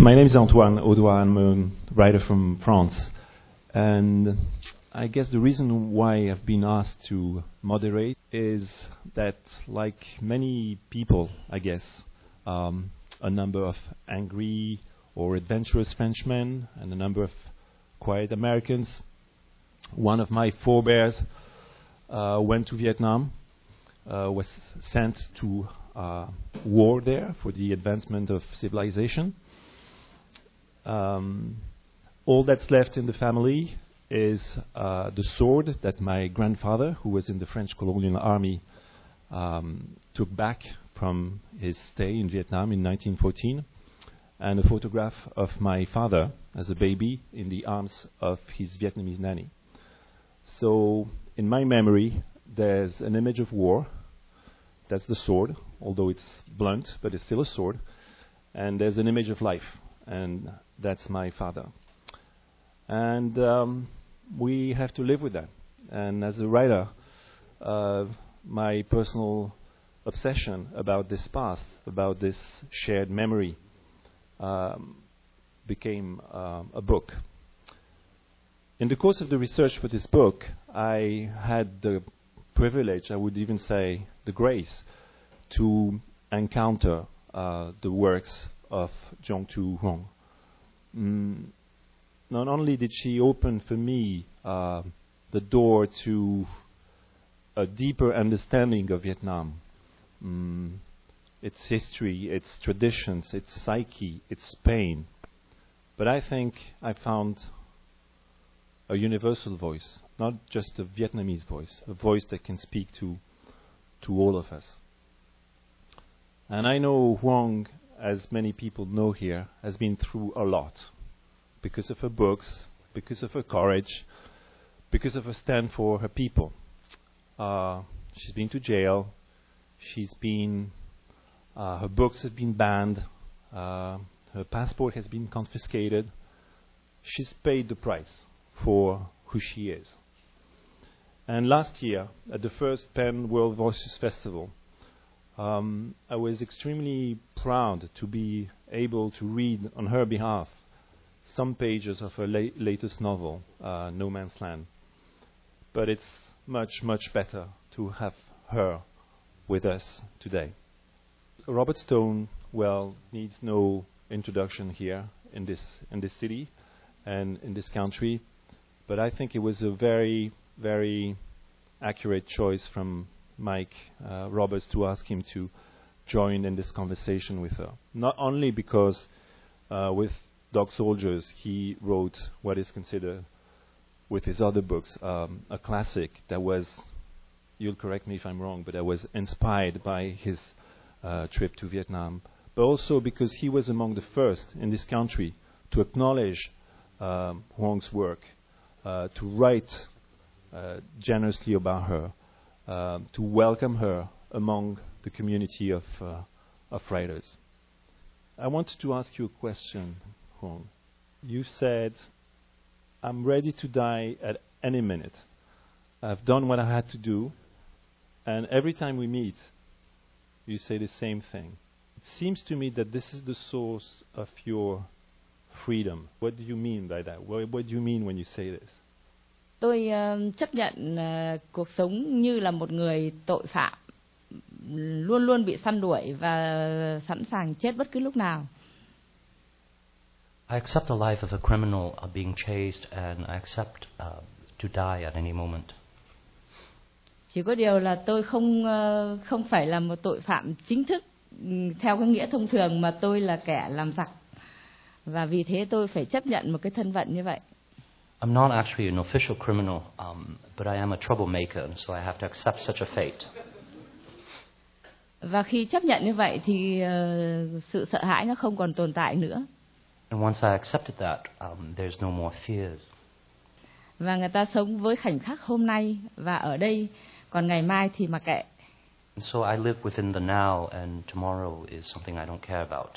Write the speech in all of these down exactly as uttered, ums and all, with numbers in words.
My name is Antoine Audois. I'm a writer from France. And I guess the reason why I've been asked to moderate is that, like many people, I guess, um, a number of angry or adventurous Frenchmen and a number of quiet Americans, one of my forebears uh, went to Vietnam, uh, was sent to uh, war there for the advancement of civilization. Um, all that's left in the family is uh, the sword that my grandfather, who was in the French colonial army, um, took back from his stay in Vietnam in nineteen fourteen, and a photograph of my father as a baby in the arms of his Vietnamese nanny. So, in my memory, there's an image of war. That's the sword, although it's blunt, but it's still a sword. And there's an image of life, and that's my father. And um, we have to live with that. And as a writer, uh, my personal obsession about this past, about this shared memory, um, became uh, a book. In the course of the research for this book, I had the privilege, I would even say the grace, to encounter uh, the works of Jong Tu Hoang. Mm, not only did she open for me uh, the door to a deeper understanding of Vietnam, mm, its history, its traditions, its psyche, its pain, but I think I found a universal voice, not just a Vietnamese voice, a voice that can speak to to all of us. And I know Hoang, as many people know here, has been through a lot because of her books, because of her courage, because of her stand for her people. Uh, she's been to jail. She's been, uh, her books have been banned. Uh, her passport has been confiscated. She's paid the price for who she is. And last year, at the first Pen World Voices Festival, um, I was extremely proud to be able to read on her behalf some pages of her la- latest novel, uh, No Man's Land. But it's much, much better to have her with us today. Robert Stone, well, needs no introduction here in this in this city and in this country. But I think it was a very, very accurate choice from Mike uh, Roberts to ask him to join in this conversation with her. Not only because uh, with Dog Soldiers he wrote what is considered, with his other books, um, a classic that was, you'll correct me if I'm wrong, but that was inspired by his uh, trip to Vietnam, but also because he was among the first in this country to acknowledge um, Hoang's work, Uh, to write uh, generously about her, uh, to welcome her among the community of, uh, of writers. I wanted to ask you a question, Hoang. You said, I'm ready to die at any minute. I've done what I had to do, and every time we meet, you say the same thing. It seems to me that this is the source of your freedom. What do you mean by that? What, what do you mean when you say this? Tôi uh, chấp nhận uh, cuộc sống như là một người tội phạm, luôn luôn bị săn đuổi và sẵn sàng chết bất cứ lúc nào. I accept the life of a criminal uh, being chased, and I accept uh, to die at any moment. Chỉ có điều là tôi không uh, không phải là một tội phạm chính thức um, theo cái nghĩa thông thường, mà tôi là kẻ làm giặc. Và vì thế tôi phải chấp nhận một cái thân phận như vậy. I'm not actually an official criminal, um, but I am a troublemaker, and so I have to accept such a fate. Và khi chấp nhận như vậy thì uh, sự sợ hãi nó không còn tồn tại nữa. And once I accepted that, um, there's no more fears. Và người ta sống với khoảnh khắc hôm nay và ở đây, còn ngày mai thì mặc kệ. And so I live within the now, and tomorrow is something I don't care about.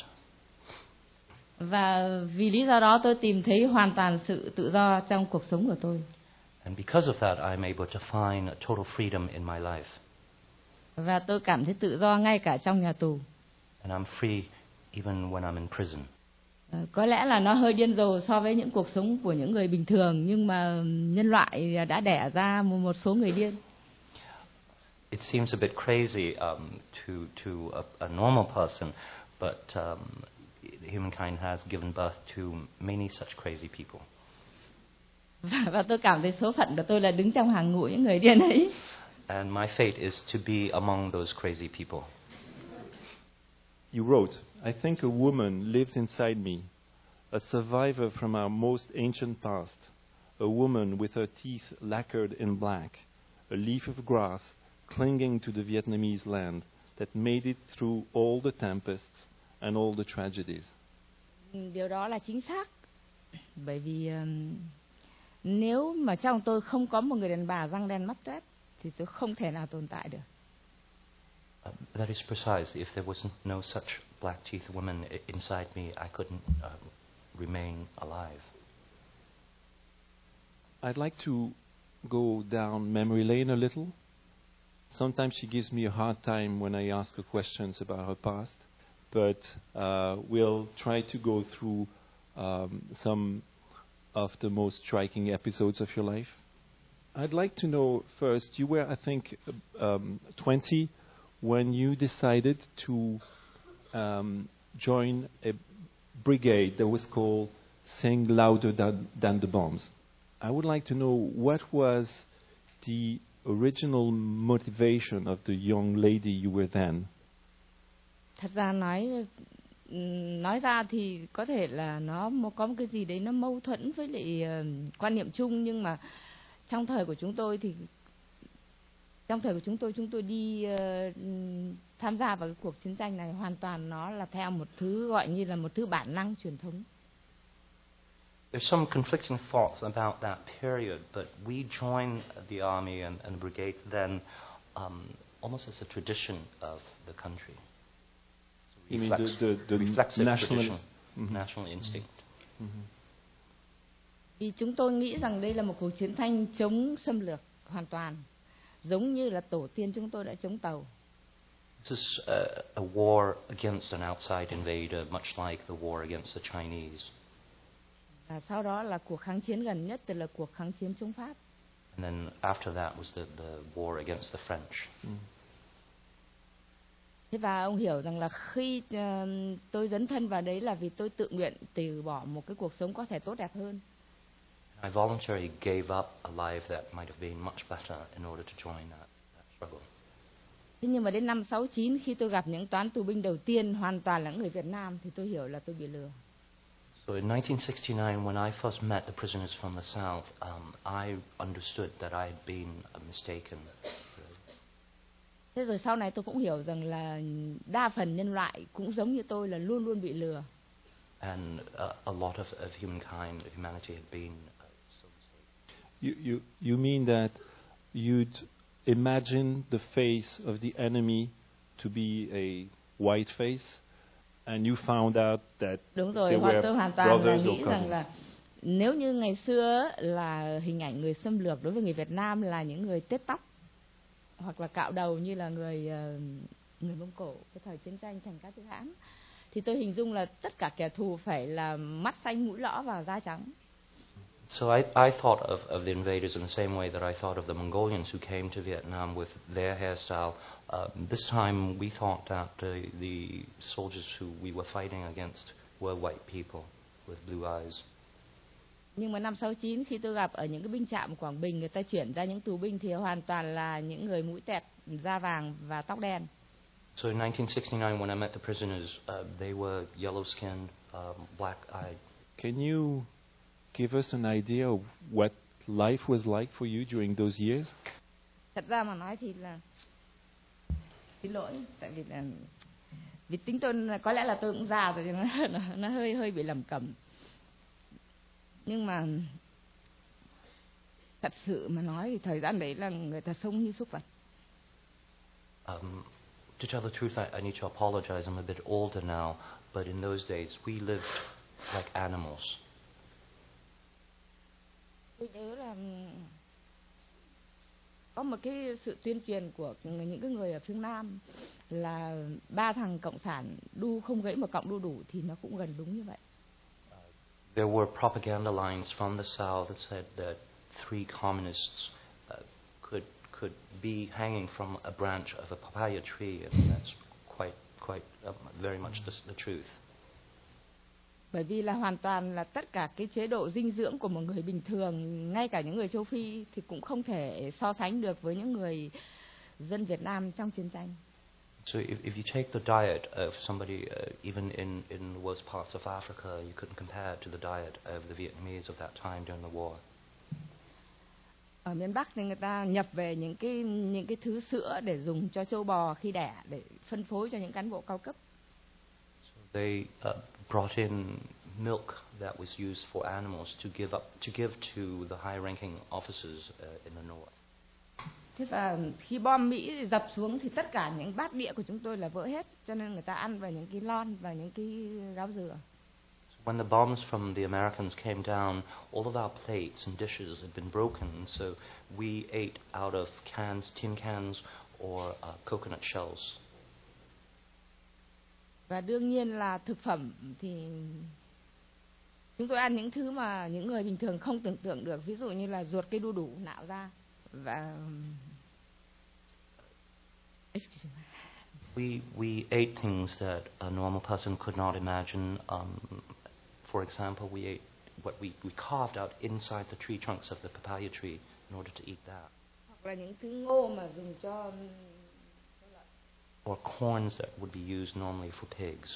Và vì lý do đó tôi tìm thấy hoàn toàn sự tự do trong cuộc sống của tôi. And because of that, I'm able to find a total freedom in my life. Và tôi cảm thấy tự do ngay cả trong nhà tù. And I'm free even when I'm in prison. Ờ, có lẽ là nó hơi điên rồ so với những cuộc sống của những người bình thường, nhưng mà nhân loại đã đẻ ra một, một số người điên. It seems a bit crazy um, to to a, a normal person, but um, humankind has given birth to many such crazy people. Và, và tôi cảm thấy số phận của tôi là đứng trong hàng ngũ những người điên ấy. And my fate is to be among those crazy people. You wrote, I think a woman lives inside me, a survivor from our most ancient past, a woman with her teeth lacquered in black, a leaf of grass clinging to the Vietnamese land that made it through all the tempests and all the tragedies. Điều đó là chính xác. Bởi vì um, nếu mà trong tôi không có một người đàn bà răng đen mắt toét thì tôi không thể nào tồn tại được. Uh, that is precise. If there wasn't no such black teeth woman I- inside me, I couldn't uh, remain alive. I'd like to go down memory lane a little. Sometimes she gives me a hard time when I ask her questions about her past, but uh, we'll try to go through um, some of the most striking episodes of your life. I'd like to know first, you were, I think, um, twenty when you decided to um, join a brigade that was called Sing Louder Than, Than the Bombs. I would like to know what was the original motivation of the young lady you were then. Thật ra nói nói ra thì có thể là nó có một cái gì đấy nó mâu thuẫn với lại uh, quan niệm chung, nhưng mà trong thời của chúng tôi thì trong thời của chúng tôi chúng tôi đi uh, tham gia vào cái cuộc chiến tranh này hoàn toàn nó là theo một thứ gọi như là một thứ bản năng truyền thống. There's some conflicting thoughts about that period, but we joined the army and, and the brigade then um, almost as a tradition of the country. So You mean the, the, the reflexive national, tradition, mm-hmm. national instinct. Mm-hmm. Vì chúng tôi nghĩ rằng đây là một cuộc chiến tranh chống xâm lược hoàn toàn, giống như là tổ tiên chúng tôi đã chống Tàu. This is a, a war against an outside invader, much like the war against the Chinese. Và sau đó là cuộc kháng chiến gần nhất, tức là cuộc kháng chiến chống Pháp. And then after that was the, the war against the French. Mm. Thế và ông hiểu rằng là khi uh, tôi dấn thân vào đấy là vì tôi tự nguyện từ bỏ một cái cuộc sống có thể tốt đẹp hơn. I voluntarily gave up a life that might have been much better in order to join that, that struggle. Thế nhưng mà đến năm sáu chín khi tôi gặp những toán tù binh đầu tiên hoàn toàn là người Việt Nam thì tôi hiểu là tôi bị lừa. So in nineteen sixty-nine, when I first met the prisoners from the South, um, I understood that I had been mistaken. Thế rồi sau này tôi cũng hiểu rằng là đa phần nhân loại cũng giống như tôi là luôn luôn bị lừa. And uh, a lot of, of humankind, of humanity had been uh, so mistaken. You, you, you mean that you'd imagine the face of the enemy to be a white face, and you found out that Đúng rồi, they hoặc were tôi hoàn toàn là brothers nghĩ or rằng cousins. là nếu như ngày xưa là hình ảnh người xâm lược đối với người Việt Nam là những người tết tóc hoặc là cạo đầu như là người uh, người Mông Cổ cái thời chiến tranh thành các thứ hãn, thì tôi hình dung là tất cả kẻ thù phải là mắt xanh mũi lõ và da trắng. So I, I thought of, of the invaders in the same way that I thought of the Mongolians who came to Vietnam with their hairstyle. Uh, this time we thought that uh, the soldiers who we were fighting against were white people with blue eyes. Nhưng mà năm sáu chín khi tôi gặp ở những cái binh trạm Quảng Bình, người ta chuyển ra những tù binh thì hoàn toàn là những người mũi tẹt, da vàng và tóc đen. So in nineteen sixty-nine, when I met the prisoners, uh, they were yellow-skinned, um, black-eyed. Can you give us an idea of what life was like for you during those years? Thật ra mà nói thì là xin lỗi, tại vì là vì tính tôi là có lẽ là tôi cũng già rồi, nó, nó, nó hơi hơi bị lẩm cẩm. Nhưng mà thật sự mà nói thì thời gian đấy là người ta sống như súc vật. Um, to tell the truth, I, I need to apologize. I'm a bit older now, but in those days we lived like animals. Tôi nhớ là có một cái sự tuyên truyền của những cái người ở phương Nam là ba thằng cộng sản đu không gãy một cọng đu đủ, thì nó cũng gần đúng như vậy. There were propaganda lines from the South that said that three communists uh, could could be hanging from a branch of a papaya tree, and that's quite quite uh, very much the, the truth. Bởi vì là hoàn toàn là tất cả cái chế độ dinh dưỡng của một người bình thường, ngay cả những người châu Phi thì cũng không thể so sánh được với những người dân Việt Nam trong chiến tranh. So if, if you take the diet of somebody, uh, even in, in the worst parts of Africa, you couldn't compare it to the diet of the Vietnamese of that time during the war. Ở miền Bắc thì người ta nhập về những cái những cái thứ sữa để dùng cho trâu bò khi đẻ, để phân phối cho những cán bộ cao cấp. So they uh, brought in milk that was used for animals to give up to give to the high-ranking officers uh, in the north. Thế và khi bom Mỹ dập xuống thì tất cả những bát đĩa của chúng tôi là vỡ hết, cho nên người ta ăn vào những cái lon và những cái gáo dừa. When the bombs from the Americans came down, all of our plates and dishes had been broken, so we ate out of cans, tin cans, or uh, coconut shells. Và đương nhiên là thực phẩm thì chúng tôi ăn những thứ mà những người bình thường không tưởng tượng được, ví dụ như là ruột cây đu đủ nạo ra và we we ate things that a normal person could not imagine. Um, for example, we ate what we we carved out inside the tree trunks of the papaya tree in order to eat that. Hoặc là những thứ ngô mà dùng cho or corns that would be used normally for pigs.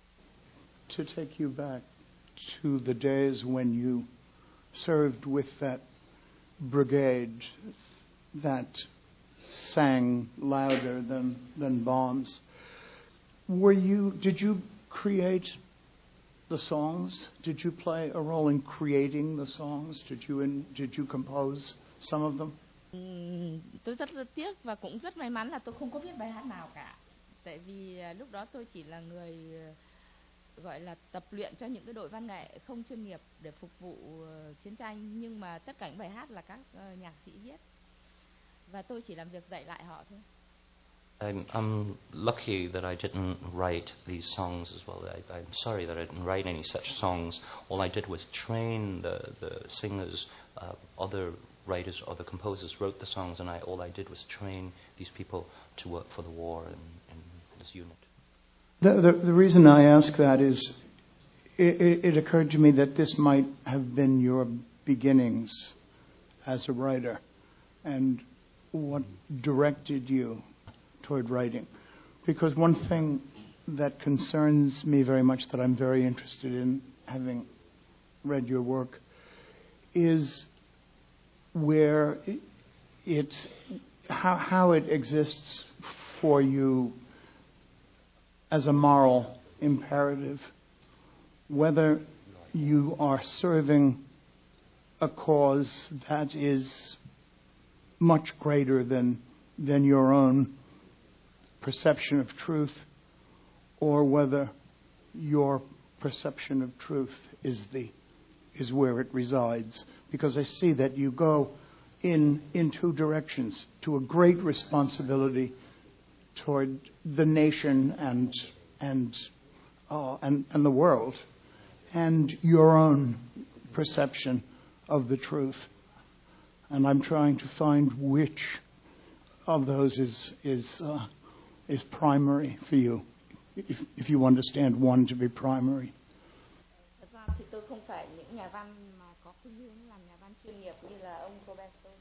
To take you back to the days when you served with that brigade that sang louder than, than bombs, were you, did you create the songs? Did you play a role in creating the songs? Did you, in, did you compose some of them? Uhm, tôi rất rất tiếc và cũng rất may mắn là tôi không có viết bài hát nào cả. Tại vì uh, lúc đó tôi chỉ là người uh, gọi là tập luyện cho những cái đội văn nghệ không chuyên nghiệp để phục vụ uh, chiến tranh, nhưng mà tất cả những bài hát là các uh, nhạc sĩ viết và tôi chỉ làm việc dạy lại họ thôi. I'm, I'm lucky that I didn't write these songs as well. I, I'm sorry that I didn't write any such songs. All I did was train the, the singers. Uh, other writers, other composers wrote the songs, and I, all I did was train these people to work for the war in, in this unit. The, the, the reason I ask that is it, it, it occurred to me that this might have been your beginnings as a writer and what directed you toward writing. Because one thing that concerns me very much, that I'm very interested in, having read your work, is where it, it how, how it exists for you as a moral imperative, whether you are serving a cause that is much greater than than your own perception of truth, or whether your perception of truth is the is where it resides. Because I see that you go in in two directions, to a great responsibility toward the nation and and uh, and and the world, and your own perception of the truth. And I'm trying to find which of those is is uh, is primary for you, if if you understand one to be primary. Thật ra thì tôi không phải những nhà văn mà có khuynh hướng làm nhà văn chuyên nghiệp như là ông Robert Stone.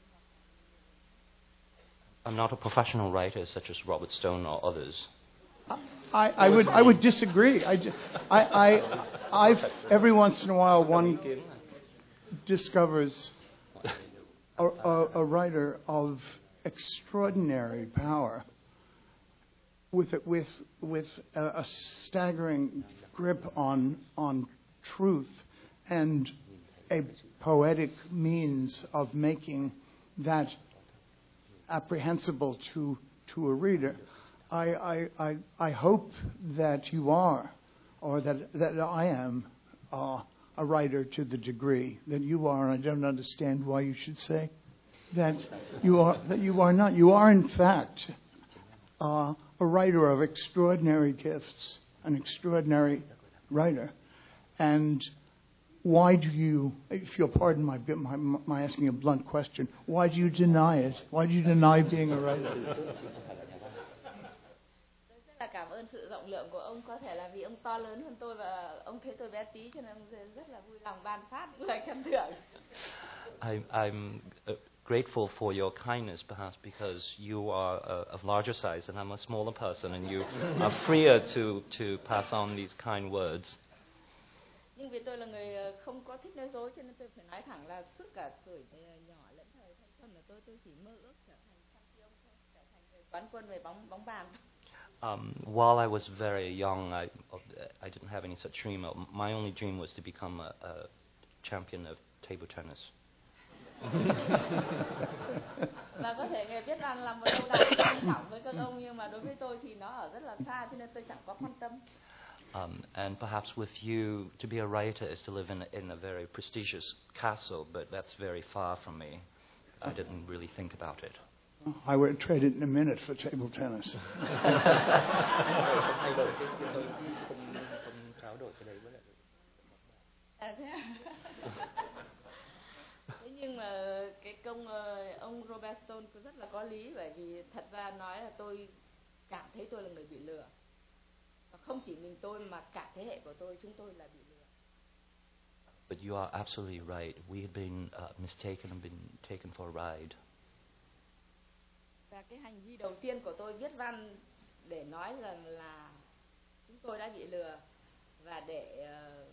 I'm not a professional writer such as Robert Stone or others. I, I would I would disagree. I, I, I I've every once in a while one discovers a, a, a writer of extraordinary power, with it, with with a, a staggering grip on on truth and a poetic means of making that apprehensible to to a reader. I, I, I, I hope that you are, or that that I am, uh, a writer to the degree that you are. And I don't understand why you should say that you are. That you are not. You are, in fact, uh, a writer of extraordinary gifts, an extraordinary writer, and why do you, if you'll pardon my, my, my asking a blunt question, why do you deny it? Why do you deny being a writer? Tôi rất là cảm ơn sự rộng lượng của ông. Có thể là vì ông to lớn hơn tôi và ông thấy tôi bé tí cho nên ông rất là vui lòng ban phát lời khen thưởng. I, I'm uh, grateful for your kindness, perhaps because you are uh, of larger size and I'm a smaller person, and you are freer to, to pass on these kind words. Nhưng vì tôi là người không có thích nói dối cho nên tôi phải nói thẳng là suốt cả tuổi nhỏ lẫn thời thanh xuân của tôi tôi chỉ mơ ước trở thành champion thôi, trở thành người quán quân về bóng bóng bàn. Um, while I was very young, I I didn't have any such dream. My only dream was to become a, a champion of table tennis. Và có thể người viết văn là một lâu đài quan trọng với các ông, nhưng mà đối với tôi thì nó ở rất là xa cho nên tôi chẳng có quan tâm. Um, and perhaps with you, to be a writer is to live in a, in a very prestigious castle, but that's very far from me. I didn't really think about it. I would trade it in a minute for table tennis. À, thế, thế nhưng mà cái công ông Robert Stone cũng rất là có lý, bởi vì thật ra nói là tôi cảm thấy tôi là người bị lừa. Và không chỉ mình tôi mà cả thế hệ của tôi, chúng tôi là bị lừa. But you are absolutely right. We had been uh, mistaken and been taken for a ride. Và cái hành vi đầu tiên của tôi viết văn để nói rằng là chúng tôi đã bị lừa, và để uh,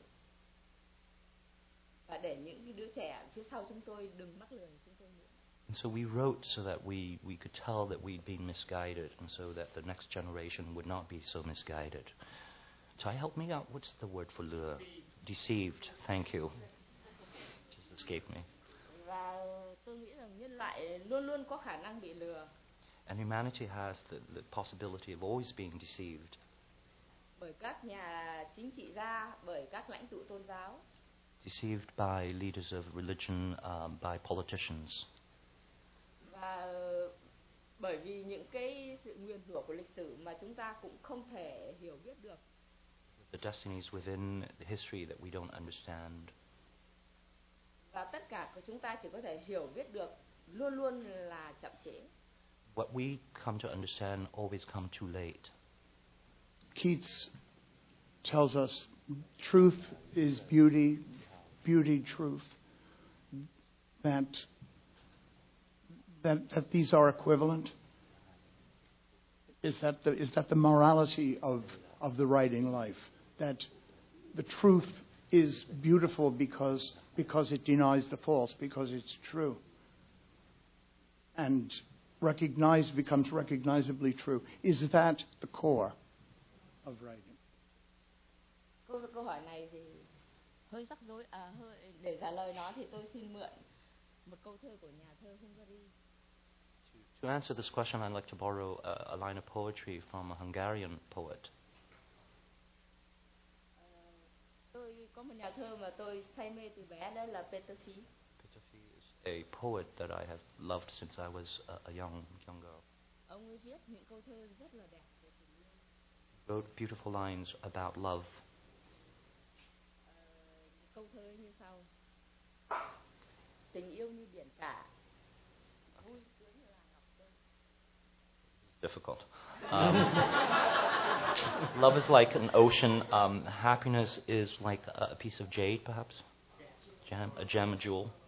và để những cái đứa trẻ phía sau chúng tôi đừng mắc lừa chúng tôi nữa. And so we wrote so that we, we could tell that we'd been misguided, and so that the next generation would not be so misguided. Try help me out. What's the word for lure? Deceived. Thank you. Just escaped me. Và tôi nghĩ rằng nhân loại luôn luôn có khả năng bị lừa. And humanity has the, the possibility of always being deceived. Bởi các nhà chính trị gia, bởi các lãnh tụ tôn giáo. Deceived by leaders of religion, um, by politicians. Và bởi vì những cái sự nguyền rủa của lịch sử mà chúng ta cũng không thể hiểu biết được. The destinies within the history that we don't understand. Và tất cả của chúng ta chỉ có thể hiểu biết được luôn luôn là chậm trễ. What we come to understand always come too late. Keats tells us truth is beauty, beauty truth. That that that these are equivalent. Is that the is that the morality of of the writing life? That the truth is beautiful because because it denies the false, because it's true. And recognized becomes recognizably true. Is that the core of writing? Câu câu hỏi này thì hơi rắc rối. À, hơi, để trả lời nó thì tôi xin mượn một câu thơ của nhà thơ Hungary. To answer this question, I'd like to borrow a, a line of poetry from a Hungarian poet. Tôi có một nhà thơ mà tôi say mê từ bé, đó là Peter Phi. Peter Phi is a poet that I have loved since I was a, a young young girl. Ông ấy viết những câu thơ rất là đẹp về tình yêu. Wrote beautiful lines about love. Uh, câu thơ như sau: tình yêu như biển cả, vui sướng như là ngọc tơ. Difficult. Um, love is like an ocean. Um, happiness is like a, a piece of jade, perhaps. Gem, a gem, a jewel. Uh,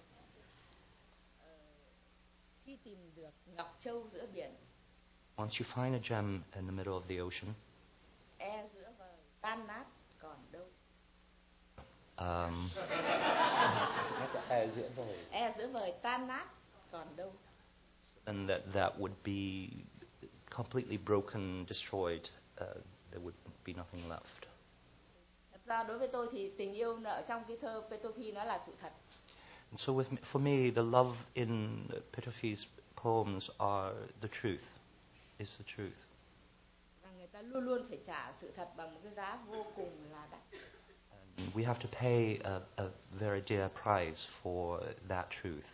khi tìm được ngọc châu giữa biển. Once you find a gem in the middle of the ocean. E giữa vời tan nát còn đâu. Um, e giữa vời tan nát còn đâu. And that that would be completely broken, destroyed. Uh, there would be nothing left. Thật ra đối với tôi thì tình yêu ở trong cái thơ Peter Phi nó là sự thật. And so with me, for me, the love in Peter Phi's poems are the truth. Is the truth. Và người ta luôn luôn phải trả sự thật bằng một cái giá vô cùng là đắt. And we have to pay a, a very dear price for that truth.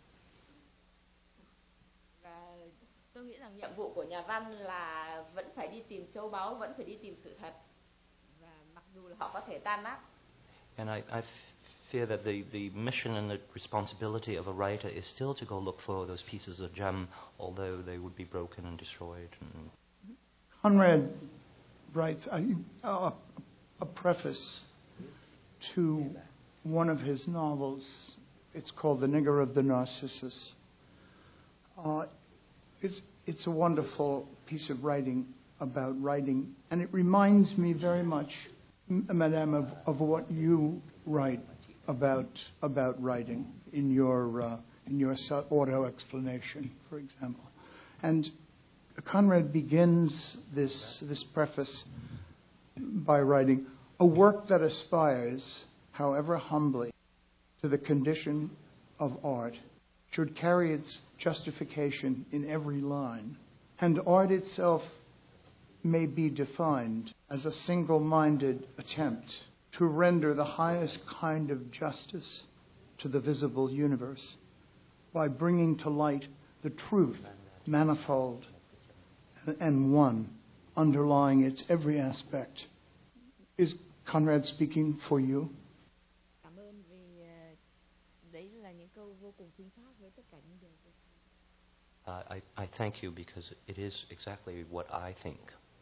Và tôi nghĩ rằng nhiệm vụ của nhà văn là vẫn phải đi tìm châu báu, vẫn phải đi tìm sự thật. Và mặc dù là họ có thể tan nát. And I, I fear that the, the mission and the responsibility of a writer is still to go look for those pieces of gem, although they would be broken and destroyed. And Conrad writes a, a, a preface to one of his novels. It's called The Nigger of the Narcissus. Uh, it's, it's a wonderful piece of writing about writing, and it reminds me very much, Madame, of, of what you write about about writing in your uh, in your auto explanation, for example. And Conrad begins this this preface by writing, "A work that aspires, however humbly, to the condition of art should carry its justification in every line, and art itself may be defined as a single-minded attempt to render the highest kind of justice to the visible universe by bringing to light the truth, manifold and one, underlying its every aspect." Is Conrad speaking for you? Cảm ơn vì uh, đấy là những câu vô cùng chính xác với tất cả những điều tôi uh, I, I thank you because it is exactly what I think.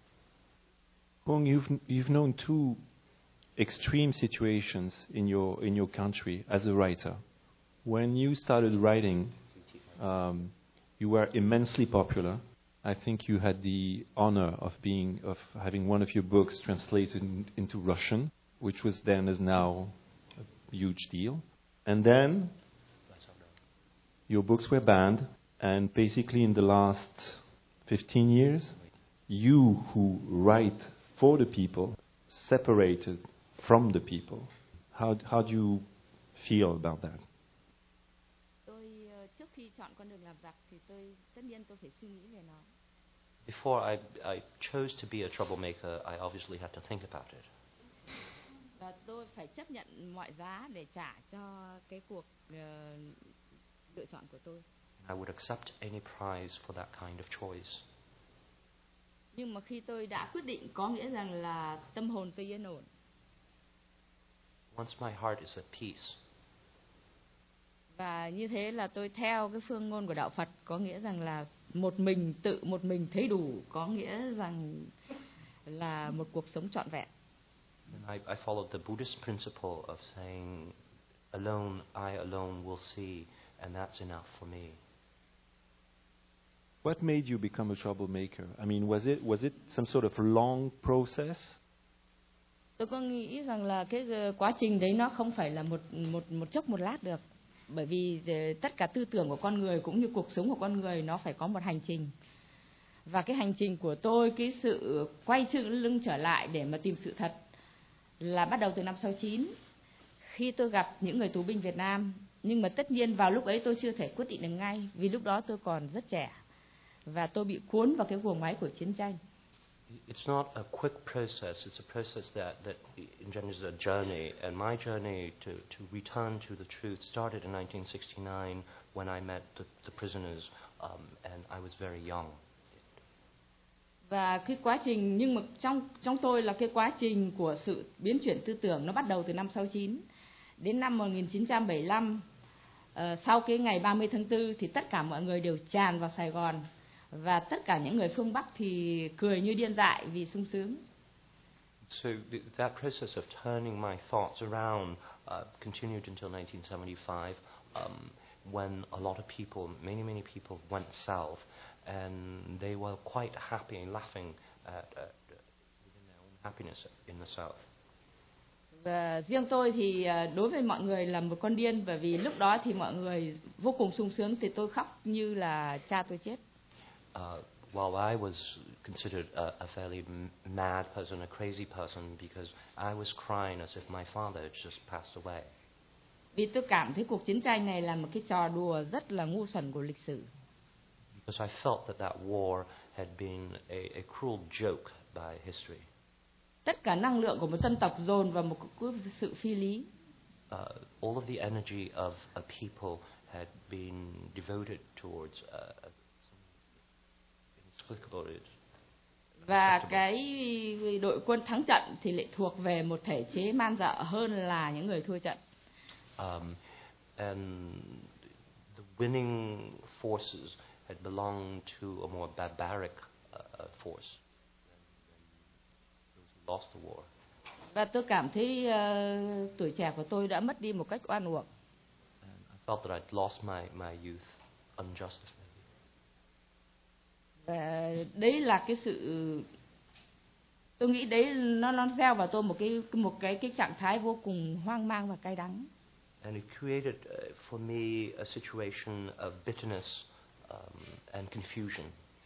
Hung, you've you've known two extreme situations in your in your country as a writer. When you started writing, um, you were immensely popular. I think you had the honor of being of having one of your books translated in, into Russian, which was then as now a huge deal. And then your books were banned, and basically in the last fifteen years, you who write for the people separated from the people. How how do you feel about that? tôi uh, trước khi chọn con đường làm giặc thì tôi tất nhiên tôi phải suy nghĩ về nó. Before I, I chose to be a troublemaker, I obviously had to think about it. Và tôi phải chấp nhận mọi giá để trả cho cái cuộc uh, lựa chọn của tôi. I would accept any price for that kind of choice. Nhưng mà khi tôi đã quyết định có nghĩa rằng là tâm hồn tôi yên ổn. Once my heart is at peace. Và như thế là tôi theo cái phương ngôn của đạo Phật, có nghĩa rằng là một mình tự một mình thấy đủ, có nghĩa rằng là một cuộc sống trọn vẹn. I, I followed the Buddhist principle of saying, alone, I alone will see, and that's enough for me. What made you become a troublemaker? I mean, was it was it some sort of long process? Tôi có nghĩ rằng là cái quá trình đấy nó không phải là một một một chốc một lát được, bởi vì tất cả tư tưởng của con người cũng như cuộc sống của con người nó phải có một hành trình. Và cái hành trình của tôi, cái sự quay lưng trở lại để mà tìm sự thật là bắt đầu từ năm sáu chín, khi tôi gặp những người tù binh Việt Nam. Nhưng mà tất nhiên vào lúc ấy tôi chưa thể quyết định được ngay, vì lúc đó tôi còn rất trẻ và tôi bị cuốn vào cái guồng máy của chiến tranh. It's not a quick process. It's a process that, that engenders a journey. And my journey to, to return to the truth started in nineteen sixty-nine when I met the, the prisoners, um, and I was very young. Và cái quá trình, nhưng mà trong trong tôi là cái quá trình của sự biến chuyển tư tưởng nó bắt đầu từ năm sáu chín. Đến năm một nghìn chín trăm bảy mươi lăm, uh, sau cái ngày ba mươi tháng tư thì tất cả mọi người đều tràn vào Sài Gòn. Và tất cả những người phương Bắc thì cười như điên dại vì sung sướng. So the, that process of turning my thoughts around uh, continued until nineteen seventy-five, um, when a lot of people, many, many people went south, and they were quite happy and laughing at, at within their own happiness in the south. Và riêng tôi thì đối với mọi người là một con điên, bởi vì lúc đó thì mọi người vô cùng sung sướng, thì tôi khóc như là cha tôi chết. Uh, while I was considered a, a fairly mad person, a crazy person, because I was crying as if my father had just passed away. Vì tôi cảm thấy cuộc chiến tranh này là một cái trò đùa rất là ngu xuẩn của lịch sử. Because I felt that that war had been a, a cruel joke by history. Tất cả năng lượng của một dân tộc dồn vào một sự phi lý. Uh, all of the energy of a people had been devoted towards uh, inexplicable. Và cái đội quân thắng trận thì lại thuộc về một thể chế man dợ hơn là những người thua trận. Um, and the winning forces had belonged to a more barbaric uh, force than those who lost the war. Và tôi cảm thấy uh, tuổi trẻ của tôi đã mất đi một cách oan uổng. And I felt that I'd lost my, my youth unjustly. Và đấy là cái sự, tôi nghĩ đấy nó nó gieo vào tôi một cái một cái cái trạng thái vô cùng hoang mang và cay đắng. And it created uh, for me a situation of bitterness um, and confusion.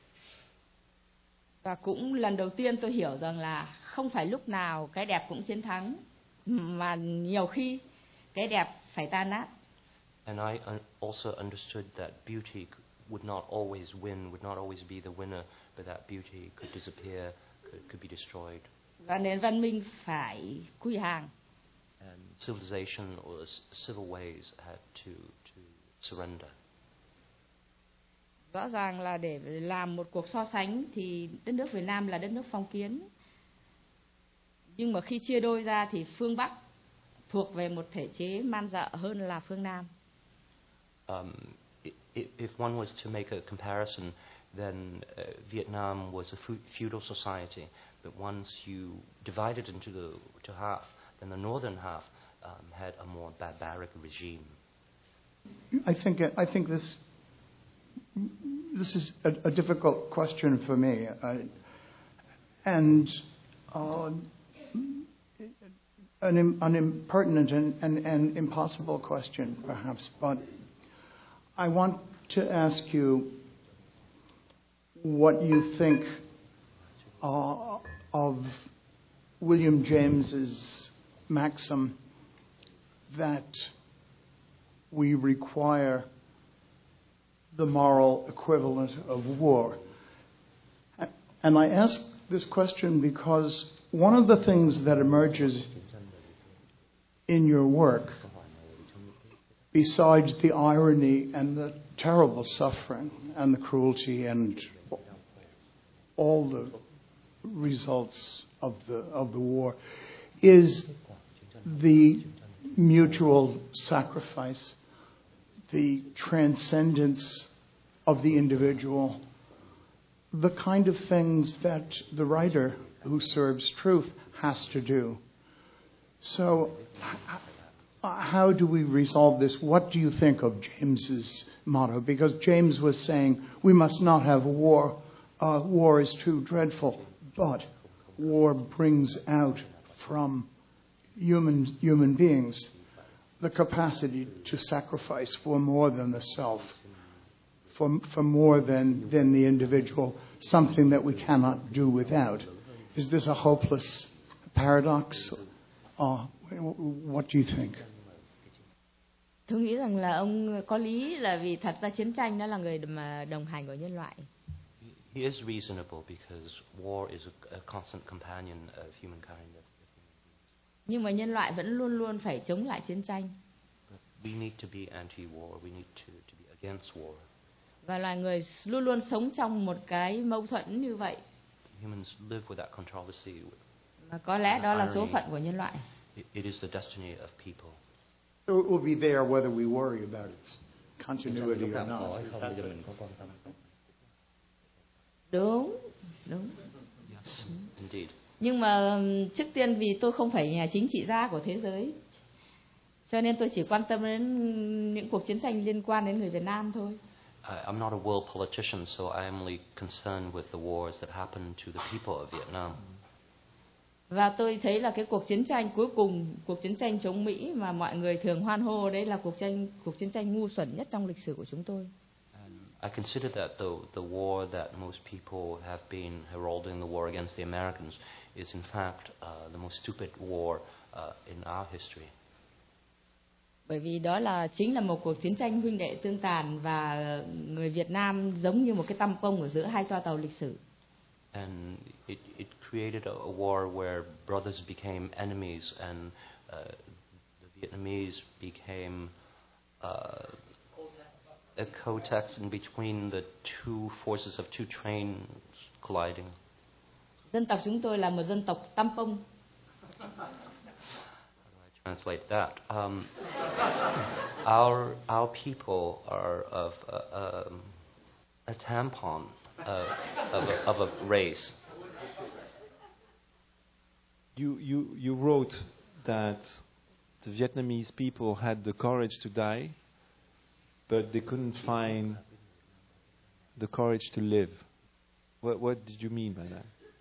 Và cũng lần đầu tiên tôi hiểu rằng là không phải lúc nào cái đẹp cũng chiến thắng, mà nhiều khi cái đẹp phải tan nát. And I un- also understood that beauty would not always win, would not always be the winner, but that beauty could disappear, could, could be destroyed. Và nền văn minh phải quy hàng. And civilization or s- civil ways had to, to surrender. Rõ ràng là để làm một cuộc so sánh thì đất nước Việt Nam là đất nước phong kiến. Nhưng mà khi chia đôi ra thì phương Bắc thuộc về một thể chế man dợ hơn là phương Nam. Um, i- i- if one was to make a comparison, then uh, Vietnam was a fu- feudal society, but once you divided into the to half, then the northern half um, had a more barbaric regime. I think I think this this is a, a difficult question for me, uh, and uh, an, im- an impertinent and, and, and impossible question, perhaps. But I want to ask you what you think uh, of William James's maxim that we require the moral equivalent of war. And I ask this question because one of the things that emerges in your work, besides the irony and the terrible suffering and the cruelty and all the results of the of the war, is the mutual sacrifice, the transcendence of the individual, the kind of things that the writer who serves truth has to do. So, h- how do we resolve this? What do you think of James's motto? Because James was saying we must not have war. Uh, war is too dreadful, but war brings out from human human beings the capacity to sacrifice for more than the self, for for more than than the individual, something that we cannot do without. Is this a hopeless paradox? Uh, what do you think? Tôi nghĩ rằng là ông có lý, là vì thật ra chiến tranh nó là người mà đồng hành của nhân loại. He is reasonable because war is a, a constant companion of humankind. Nhưng mà nhân loại vẫn luôn luôn phải chống lại chiến tranh. But we need to be anti-war. We need to, to be against war. Và loài người luôn luôn sống trong một cái mâu thuẫn như vậy. Humans live with that controversy. Và có lẽ đó là số phận của nhân loại. It, it is the destiny of people. So it will be there whether we worry about its continuity or not. Đúng, đúng. Yes, indeed. Nhưng mà trước tiên vì tôi không phải nhà chính trị gia của thế giới, cho nên tôi chỉ quan tâm đến những cuộc chiến tranh liên quan đến người Việt Nam thôi. I, I'm not a world politician, so I am only concerned with the wars that happen to the people of Vietnam. Và tôi thấy là cái cuộc chiến tranh cuối cùng, cuộc chiến tranh chống Mỹ mà mọi người thường hoan hô, đấy là cuộc tranh cuộc chiến tranh ngu xuẩn nhất trong lịch sử của chúng tôi. I consider that the the war that most people have been heralding, the war against the Americans, is in fact uh, the most stupid war uh, in our history. Bởi vì đó là chính là một cuộc chiến tranh huynh đệ tương tàn, và người Việt Nam giống như một cái tăm pông ở giữa hai toa tàu lịch sử. And it, it created a, a war where brothers became enemies, and uh, the Vietnamese became uh, a co-text in between the two forces of two trains colliding. Dân tộc chúng tôi là một dân tộc tăm pông. translate that. Um, our our people are of a, um, a tampon of, of, a, of a race. You, you, you wrote that the Vietnamese people had the courage to die, but they couldn't find the courage to live. What, what did you mean by that?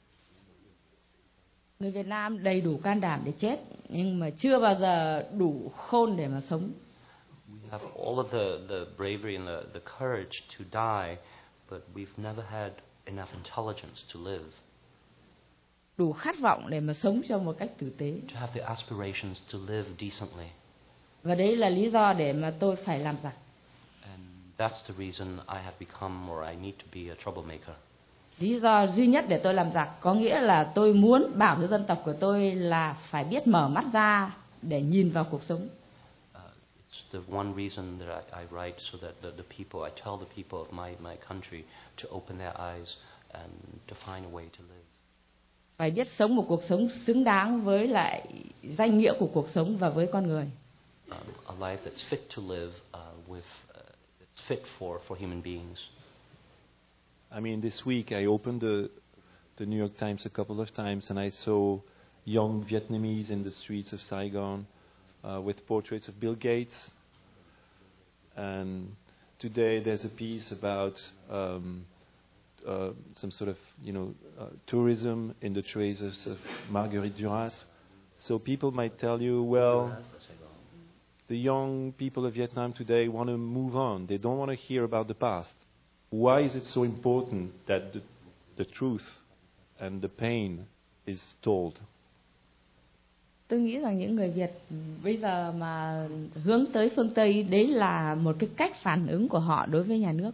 Người Việt Nam đầy đủ can đảm để chết, nhưng mà chưa bao giờ đủ khôn để mà sống. We have all of the, the bravery and the, the courage to die, but we've never had enough intelligence to live. Đủ khát vọng để mà sống trong một cách tử tế. To have the aspirations to live decently. Và đấy là lý do để mà tôi phải làm giặc. And that's the reason I have become, or I need to be a troublemaker. Lý do duy nhất để tôi làm giặc có nghĩa là tôi muốn bảo cho dân tộc của tôi là phải biết mở mắt ra để nhìn vào cuộc sống. Uh, it's the one reason that I, I write, so that the, the people, I tell the people of my, my country to open their eyes and to find a way to live. Phải biết sống một cuộc sống xứng đáng với lại danh nghĩa của cuộc sống và với con người. Um, a life that's fit to live, uh, with, uh, that's fit for, for human beings. I mean, this week I opened the, the New York Times a couple of times and I saw young Vietnamese in the streets of Saigon uh, with portraits of Bill Gates. And today there's a piece about um, uh, some sort of, you know, uh, tourism in the traces of Marguerite Duras. So people might tell you, well, the young people of Vietnam today want to move on. They don't want to hear about the past. Why is it so important that the, the truth and the pain is told? Tôi nghĩ rằng những người Việt bây giờ mà hướng tới phương Tây, đấy là một cái cách phản ứng của họ đối với nhà nước.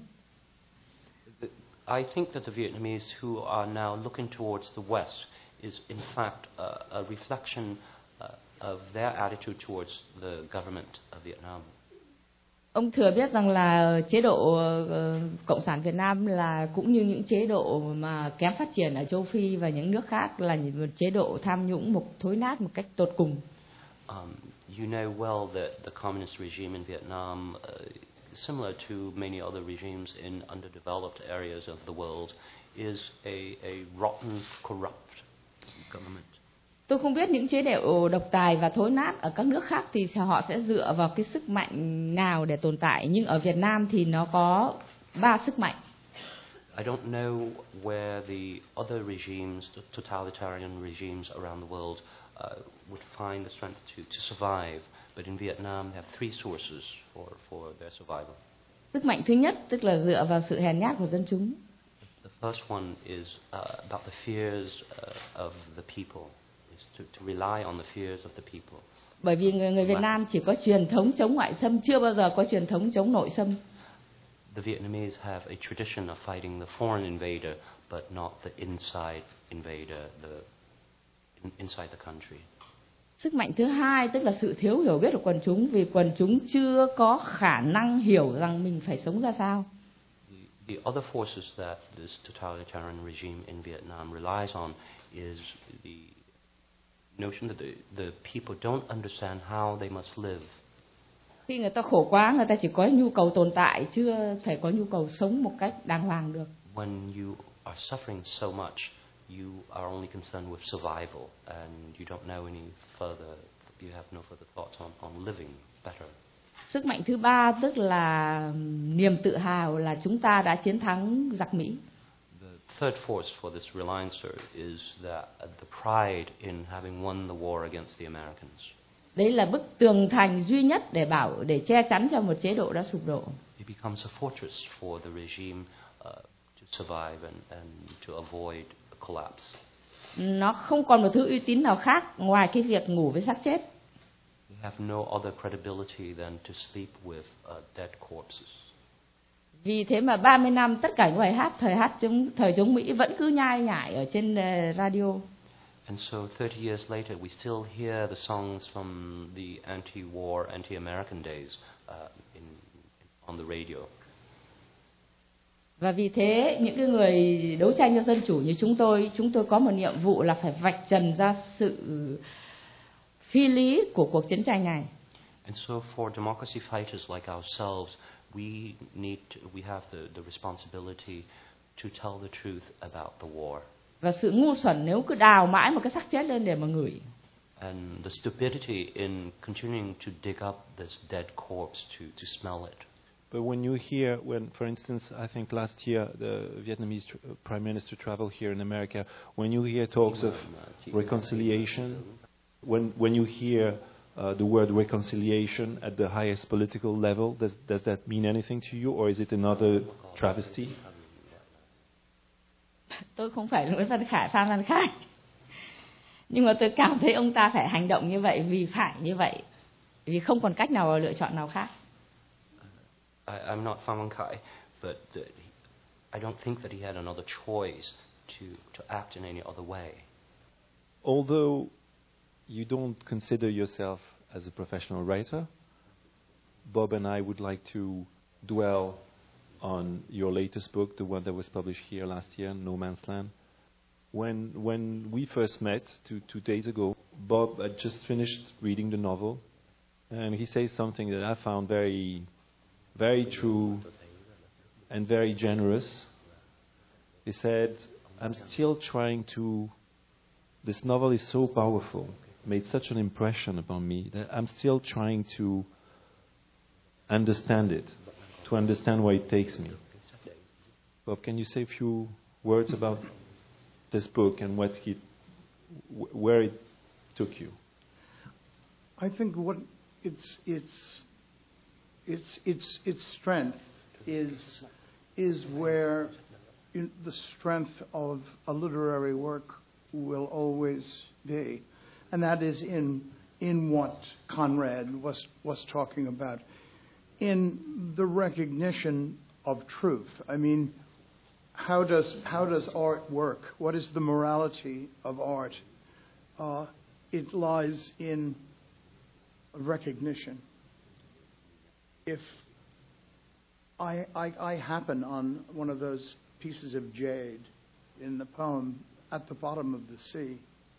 I think that the Vietnamese who are now looking towards the West is in fact a, a reflection uh, of their attitude towards the government of Vietnam. Ông thừa biết rằng là chế độ uh, Cộng sản Việt Nam là cũng như những chế độ mà kém phát triển ở châu Phi và những nước khác là một chế độ tham nhũng, một thối nát một cách tột cùng. Um, you know well that the communist regime in Vietnam, uh, similar to many other regimes in underdeveloped areas of the world, is a, a rotten, corrupt government. Tôi không biết những chế độ độc tài và thối nát ở các nước khác thì họ sẽ dựa vào cái sức mạnh nào để tồn tại, nhưng ở Việt Nam thì nó có ba sức mạnh. I don't know where the other regimes, the totalitarian regimes around the world, uh, would find the strength to, to survive, but in Vietnam they have three sources for, for their survival. Sức mạnh thứ nhất tức là dựa vào sự hèn nhát của dân chúng. The first one is uh, about the fears uh, of the people. To, to rely on the fears of the people. Bởi vì người, người Việt Nam chỉ có truyền thống chống ngoại xâm, chưa bao giờ có truyền thống chống nội xâm. The Vietnamese have a tradition of fighting the foreign invader, but not the inside invader, the in, inside the country. Sức mạnh thứ hai tức là sự thiếu hiểu biết của quần chúng, vì quần chúng chưa có khả năng hiểu rằng mình phải sống ra sao. The, the other forces that this totalitarian regime in Vietnam relies on is the notion that the, the people don't understand how they must live. Khi người ta khổ quá, người ta chỉ có nhu cầu tồn tại, chưa thể có nhu cầu sống một cách đàng hoàng được. When you are suffering so much, you are only concerned with survival, and you don't know any further. You have no further thoughts on, on living better. Sức mạnh thứ ba tức là niềm tự hào là chúng ta đã chiến thắng giặc Mỹ. Third force for this reliance is that uh, the pride in having won the war against the Americans. Đấy là bức tường thành duy nhất để bảo để che chắn cho một chế độ đã sụp đổ. It becomes a fortress for the regime uh, to survive and, and to avoid a collapse. Nó không còn một thứ uy tín nào khác ngoài cái việc ngủ với xác chết. They have no other credibility than to sleep with uh, dead corpses. Vì thế mà ba mươi năm tất cả những bài hát thời hát chống thời chống Mỹ vẫn cứ nhai nhải ở trên uh, radio. And so thirty years later we still hear the songs from the anti-war, anti-American days uh, in, on the radio. Và vì thế những cái người đấu tranh cho dân chủ như chúng tôi, chúng tôi có một nhiệm vụ là phải vạch trần ra sự phi lý của cuộc chiến tranh này. And so for democracy fighters like ourselves, we need to, we have the, the responsibility to tell the truth about the war. Và sự ngu xuẩn nếu cứ đào mãi một cái xác chết lên để mà ngửi. And the stupidity in continuing to dig up this dead corpse to, to smell it. But when you hear, when, for instance, I think last year the Vietnamese tr- Prime Minister traveled here in America, when you hear talks of reconciliation, when when you hear uh, the word reconciliation at the highest political level, does does that mean anything to you, or is it another travesty? Tôi không phải là Nguyễn Văn Khải, Phan Văn Khải, nhưng mà tôi cảm thấy ông ta phải hành động như vậy vì phải như vậy, vì không còn cách nào lựa chọn nào khác. I, I'm not Phan Văn Khải, but uh, I don't think that he had another choice to, to act in any other way. Although you don't consider yourself as a professional writer, Bob and I would like to dwell on your latest book, the one that was published here last year, No Man's Land. When when we first met two, two days ago, Bob had just finished reading the novel, and he says something that I found very, very true and very generous. He said, I'm still trying to, this novel is so powerful, made such an impression upon me, that I'm still trying to understand it, to understand where it takes me. Bob, can you say a few words about this book and what he, wh- where it took you? I think what its its its its its strength is is where in the strength of a literary work will always be, and that is in in what Conrad was was talking about, in the recognition of truth. I mean, how does how does art work? What is the morality of art? Uh, it lies in recognition. If I, I I happen on one of those pieces of jade in the poem at the bottom of the sea,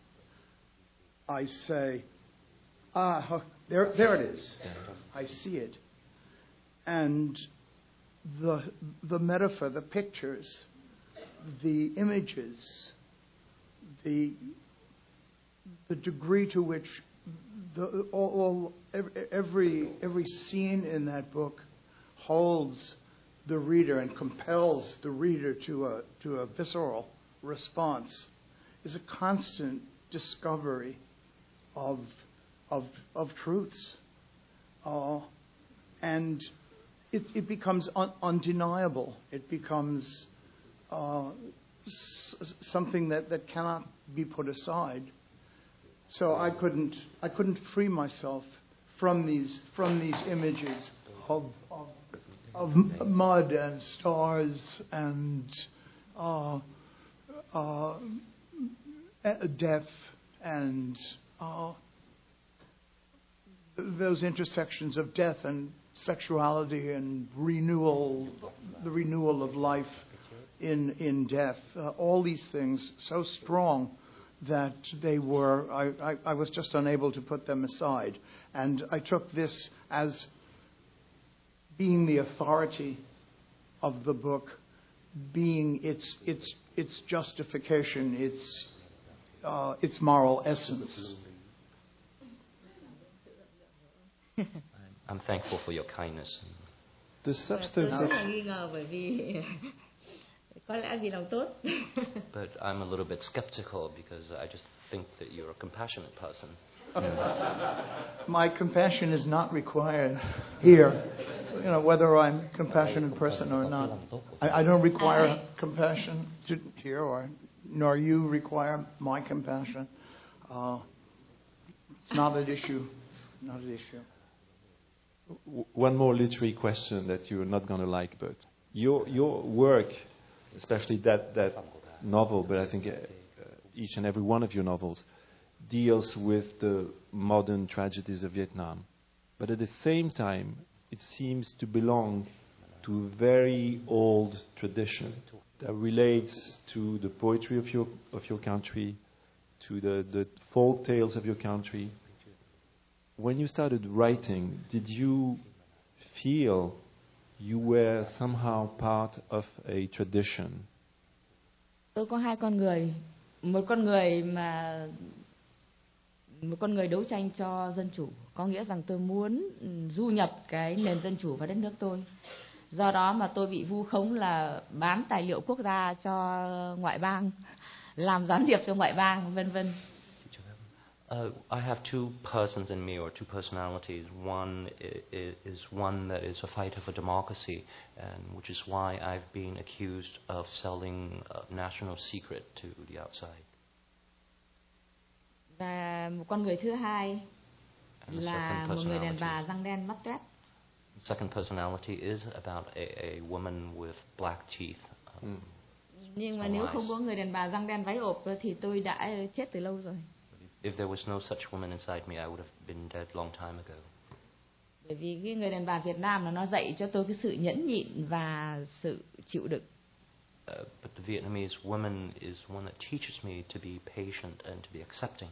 I say, ah, there there it is. I see it. And the the metaphor, the pictures, the images, the the degree to which the all, all every every scene in that book holds the reader and compels the reader to a to a visceral response is a constant discovery of of of truths, uh, and it, it becomes un- undeniable. It becomes uh, s- something that, that cannot be put aside. So I couldn't I couldn't free myself from these from these images of of, of mud and stars and uh, uh, death and uh, those intersections of death and sexuality and renewal, the renewal of life in in death. Uh, all these things so strong that they were, I, I, I was just unable to put them aside. And I took this as being the authority of the book, being its its its justification, its uh, its moral essence. I'm thankful for your kindness. The substance Tôi of rất là nghi ngờ bởi vì có lẽ vì lòng tốt. But I'm a little bit skeptical because I just think that you're a compassionate person. My compassion is not required here, you know, whether I'm a compassionate person or not. I, I don't require compassion to, here, or nor you require my compassion. Uh, it's not an issue. Not an issue. W- one more literary question that you're not going to like, but your your work, especially that, that novel, but I think uh, uh, each and every one of your novels, deals with the modern tragedies of Vietnam. But at the same time, it seems to belong to a very old tradition that relates to the poetry of your of your country, to the, the folk tales of your country, when you started writing, did you feel you were somehow part of a tradition? Tôi có hai con người, một con người mà một con người đấu tranh cho dân chủ, có nghĩa rằng tôi muốn du nhập cái nền dân chủ vào đất nước tôi. Do đó mà tôi bị vu khống là bán tài liệu quốc gia cho ngoại bang, làm gián điệp cho ngoại bang, vân vân. Uh, I have two persons in me, or two personalities. One is, is one that is a fighter for democracy, and which is why I've been accused of selling a national secret to the outside. Và một con người thứ hai là một người đàn bà răng đen mắt toét. Second personality is about a, a woman with black teeth. Um, mm. Nhưng mà nếu không có người đàn bà răng đen váy ộp thì tôi đã chết từ lâu rồi. If there was no such woman inside me, I would have been dead long time ago. Bởi vì cái người đàn bà Việt Nam là nó dạy cho tôi cái sự nhẫn nhịn và sự chịu đựng. Uh, but the Vietnamese woman is one that teaches me to be patient and to be accepting.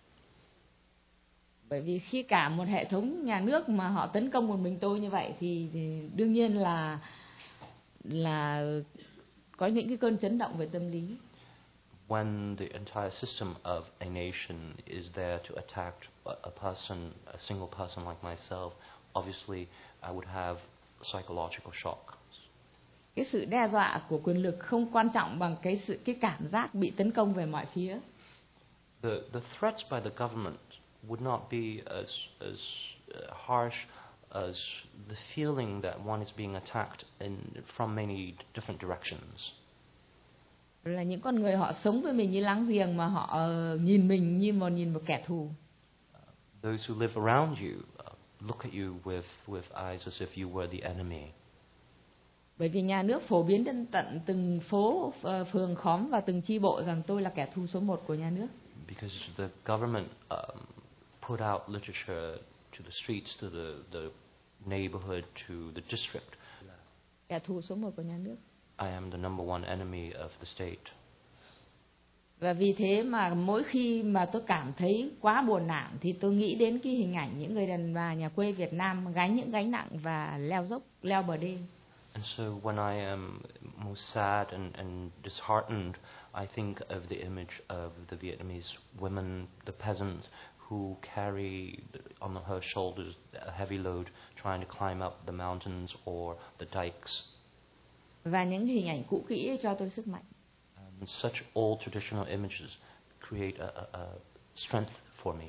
Bởi vì khi cả một hệ thống nhà nước mà họ tấn công một mình tôi như vậy thì, thì đương nhiên là là có những cái cơn chấn động về tâm lý. When the entire system of a nation is there to attack a, a person, a single person like myself, obviously I would have psychological shock. Cái sự đe dọa của quyền lực không quan trọng bằng cái sự cái cảm giác bị tấn công về mọi phía. The the threats by the government would not be as as harsh as the feeling that one is being attacked in from many different directions. Là những con người họ sống với mình như láng giềng mà họ uh, nhìn mình như một nhìn một kẻ thù. Uh, those who live around you uh, look at you with with eyes as if you were the enemy. Bởi vì nhà nước phổ biến đến tận từng phố, uh, phường, khóm và từng chi bộ rằng tôi là kẻ thù số một của nhà nước. Because the government um, put out literature to the streets, to the the neighborhood, to the district. Kẻ thù số một của nhà nước. I am the number one enemy of the state. Và vì thế mà mỗi khi mà tôi cảm thấy quá buồn nản thì tôi nghĩ đến cái hình ảnh những người đàn bà nhà quê Việt Nam gánh những gánh nặng và leo dốc, leo bờ đê. And so when I am most sad and, and disheartened, I think of the image of the Vietnamese women, the peasants, who carry on her shoulders a heavy load, trying to climb up the mountains or the dikes. Và những hình ảnh cũ kỹ cho tôi sức mạnh. Um, such old traditional images create a, a, a strength for me.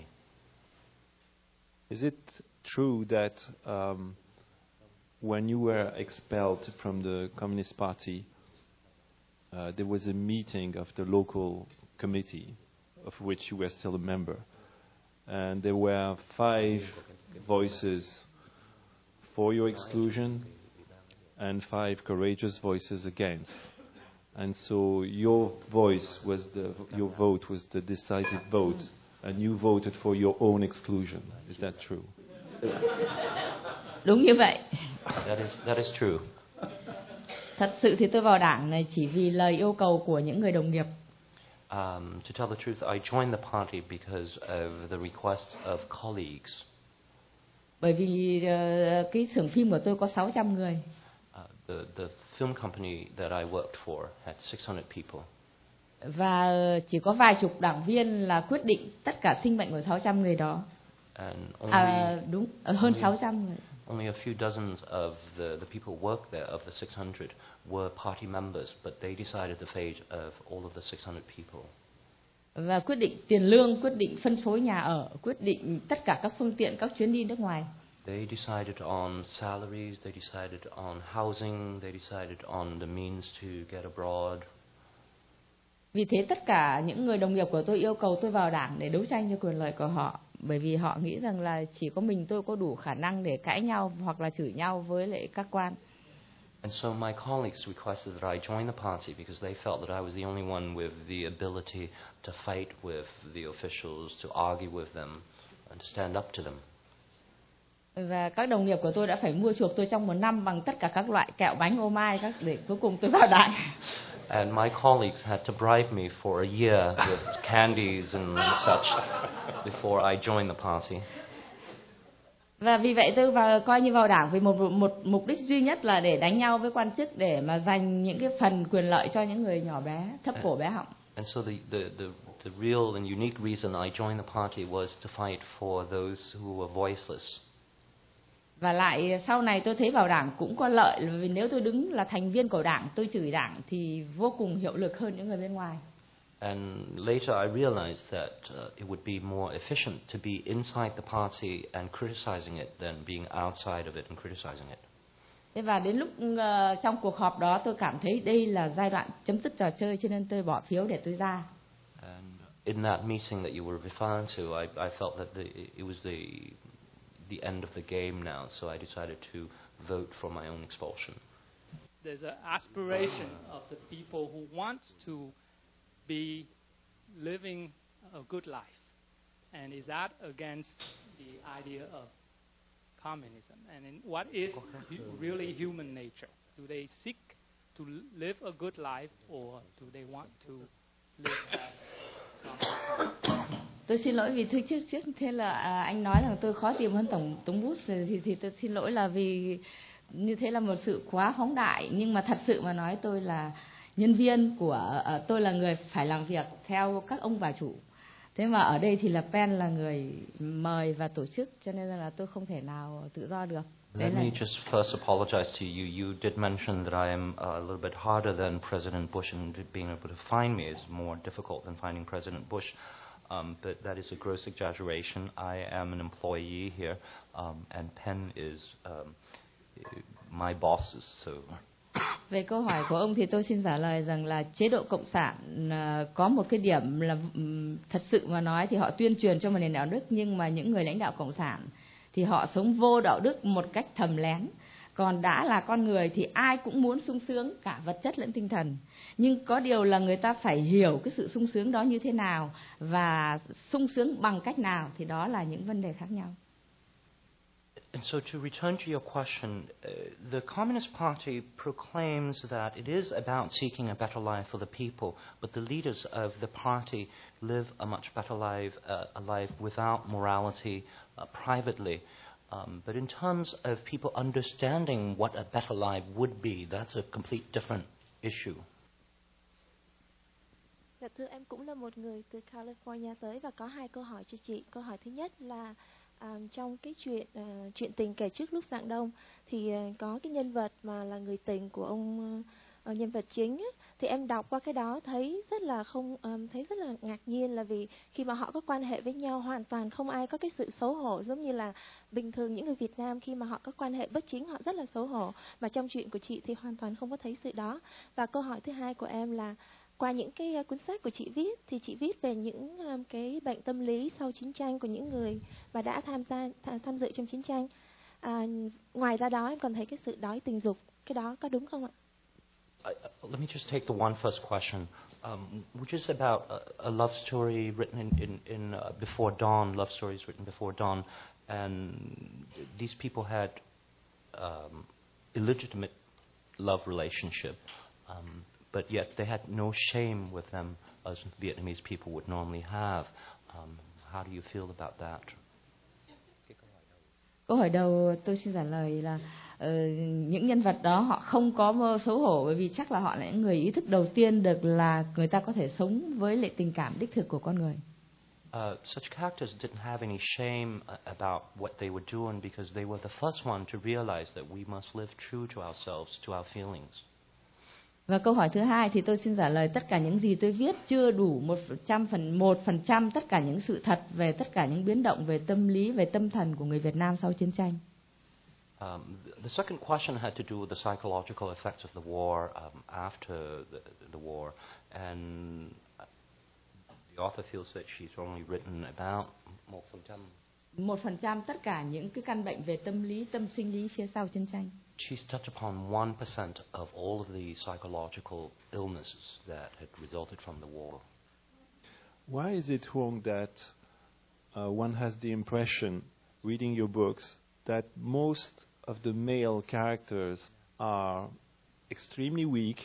Is it true that um, when you were expelled from the Communist Party, uh, there was a meeting of the local committee, of which you were still a member, and there were five voices for your exclusion and five courageous voices against. And so your voice was the, your vote was the decisive vote, and you voted for your own exclusion. Is that true? Đúng như vậy. That is that is true. Thật sự thì tôi vào đảng này chỉ vì lời yêu cầu của những người đồng nghiệp. Um, to tell the truth, I joined the party because of the request of colleagues. Bởi vì uh, cái xưởng phim của tôi có sáu trăm người. Uh, the the film company that I worked for had six hundred people. Và chỉ có vài chục đảng viên là quyết định tất cả sinh mệnh của sáu trăm người đó. And only, à, đúng, hơn only, sáu trăm người. Only a few dozens of the, the people who worked there, of the six hundred, were party members, but they decided the fate of all of the six hundred people. Và quyết định tiền lương, quyết định phân phối nhà ở, quyết định tất cả các phương tiện, các chuyến đi nước ngoài. They decided on salaries, they decided on housing, they decided on the means to get abroad. Vì thế tất cả những người đồng nghiệp của tôi yêu cầu tôi vào đảng để đấu tranh cho quyền lợi của họ, bởi vì họ nghĩ rằng là chỉ có mình tôi có đủ khả năng để cãi nhau hoặc là chửi nhau với lại các quan. And so my colleagues requested that I join the party because they felt that I was the only one with the ability to fight with the officials, to argue with them, and to stand up to them. Và các đồng nghiệp của tôi đã phải mua chuộc tôi trong một năm bằng tất cả các loại kẹo bánh ô mai các để cuối cùng tôi vào đảng. And my colleagues had to bribe me for a year with candies and such before I joined the party. Và vì vậy tôi vào coi như vào đảng vì một một mục đích duy nhất là để đánh nhau với quan chức để mà giành những cái phần quyền lợi cho những người nhỏ bé, thấp cổ bé họng. And so the, the, the, the real and unique reason I joined the party was to fight for those who were voiceless. Và lại sau này tôi thấy vào đảng cũng có lợi, vì nếu tôi đứng là thành viên của đảng, tôi chửi đảng thì vô cùng hiệu lực hơn những người bên ngoài. And later I realized that uh, it would be more efficient to be inside the party and criticizing it than being outside of it and criticizing it. Thế và đến lúc uh, trong cuộc họp đó tôi cảm thấy đây là giai đoạn chấm dứt trò chơi, cho nên tôi bỏ phiếu để tôi ra. And in that meeting that you were referring to, I, I felt that the, it was the the end of the game now, so I decided to vote for my own expulsion. There's an aspiration of the people who want to be living a good life, and is that against the idea of communism? And in what is hu- really human nature? Do they seek to live a good life, or do they want to live as communism? Tôi xin lỗi vì thứ trước trước thế là à, anh nói rằng tôi khó tìm hơn tổng thống Bush thì thì tôi xin lỗi là vì như thế là một sự quá phóng đại, nhưng mà thật sự mà nói tôi là nhân viên của uh, tôi là người phải làm việc theo các ông bà chủ. Thế mà ở đây thì là Pen là người mời và tổ chức, cho nên là tôi không thể nào tự do được. Let me just first apologize to you. You did mention that I am a little bit harder than President Bush, and being able to find me is more difficult than finding President Bush. Um, but that is a gross exaggeration. I am an employee here, um, and Penn is um, my boss. So. Về câu hỏi của ông thì tôi xin trả lời rằng là chế độ cộng sản uh, có một cái điểm là um, thật sự mà nói thì họ tuyên truyền cho một nền đạo đức, nhưng mà những người lãnh đạo cộng sản thì họ sống vô đạo đức một cách thầm lén. Còn đã là con người thì ai cũng muốn sung sướng, cả vật chất lẫn tinh thần. Nhưng có điều là người ta phải hiểu cái sự sung sướng đó như thế nào và sung sướng bằng cách nào, thì đó là những vấn đề khác nhau. And so to return to your question, uh, the Communist Party proclaims that it is about seeking a better life for the people, but the leaders of the party live a much better life, uh, a life without morality, uh, privately. Um, but in terms of people understanding what a better life would be, that's a complete different issue. Dạ thưa, em cũng là một người từ California tới và có hai câu hỏi cho chị. Câu hỏi thứ nhất là um, trong cái chuyện uh, chuyện tình kể trước lúc rạng đông thì uh, có cái nhân vật mà là người tình của ông uh, nhân vật chính á, thì em đọc qua cái đó thấy rất là không um, thấy rất là ngạc nhiên, là vì khi mà họ có quan hệ với nhau hoàn toàn không ai có cái sự xấu hổ, giống như là bình thường những người Việt Nam khi mà họ có quan hệ bất chính họ rất là xấu hổ, mà trong chuyện của chị thì hoàn toàn không có thấy sự đó. Và câu hỏi thứ hai của em là qua những cái cuốn sách của chị viết thì chị viết về những um, cái bệnh tâm lý sau chiến tranh của những người mà đã tham gia tham, tham dự trong chiến tranh. À, ngoài ra đó em còn thấy cái sự đói tình dục, cái đó có đúng không ạ? Uh, let me just take the one first question, um, which is about a, a love story written in, in, in uh, Before Dawn, love stories written before dawn, and these people had um, illegitimate love relationship, um, but yet they had no shame with them as Vietnamese people would normally have. Um, how do you feel about that? Câu hỏi đầu tôi xin trả lời là uh, những nhân vật đó họ không có xấu hổ, bởi vì chắc là họ là những người ý thức đầu tiên được là người ta có thể sống với lại tình cảm đích thực của con người. Uh, such characters didn't have any shame about what they were doing because they were the first one to realize that we must live true to ourselves, to our feelings. Và câu hỏi thứ hai thì tôi xin trả lời tất cả những gì tôi viết chưa đủ một trăm phần một phần trăm tất cả những sự thật về tất cả những biến động về tâm lý, về tâm thần của người Việt Nam sau chiến tranh. Um, the second question had to do with the psychological effects of the war um, after the, the war, and the author feels that she's only written about một phần trăm. Một phần trăm tất cả những cái căn bệnh về tâm lý, tâm sinh lý phía sau chiến tranh. She's touched upon one percent of all of the psychological illnesses that had resulted from the war. Why is it wrong that uh, one has the impression, reading your books, that most of the male characters are extremely weak,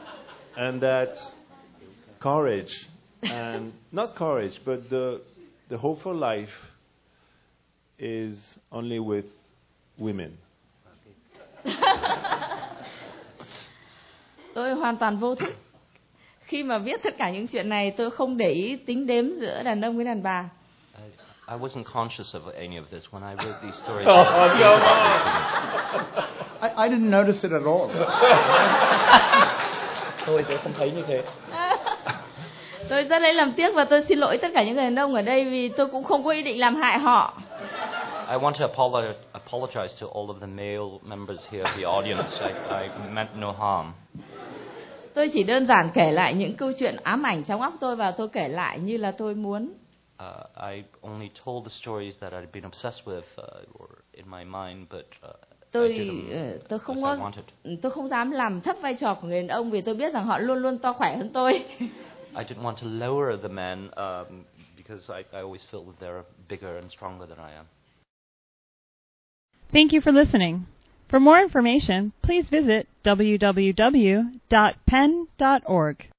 and that courage, and not courage, but the the hope for life is only with women. Tôi hoàn toàn vô thức. Khi mà viết tất cả những chuyện này, tôi không để ý tính đếm giữa đàn ông với đàn bà. I, I wasn't conscious of any of this when I wrote these stories. Oh, come I, I didn't notice it at all. Tôi tôi không thấy như thế. Tôi rất lấy làm tiếc và tôi xin lỗi tất cả những người đàn ông ở đây vì tôi cũng không có ý định làm hại họ. I want to apolo- apologize to all of the male members here of the audience. I, I meant no harm. Tôi chỉ đơn giản kể lại những câu chuyện ám ảnh trong óc tôi và tôi kể lại như là tôi muốn. Uh, I only told the stories that I'd been obsessed with uh, or in my mind, but uh, Tôi I did them tôi không because có I wanted. tôi không dám làm thấp vai trò của người đàn ông vì tôi biết rằng họ luôn luôn to khỏe hơn tôi. I didn't want to lower the men um, because I, I always feel that they're bigger and stronger than I am. Thank you for listening. For more information, please visit w w w dot penn dot org.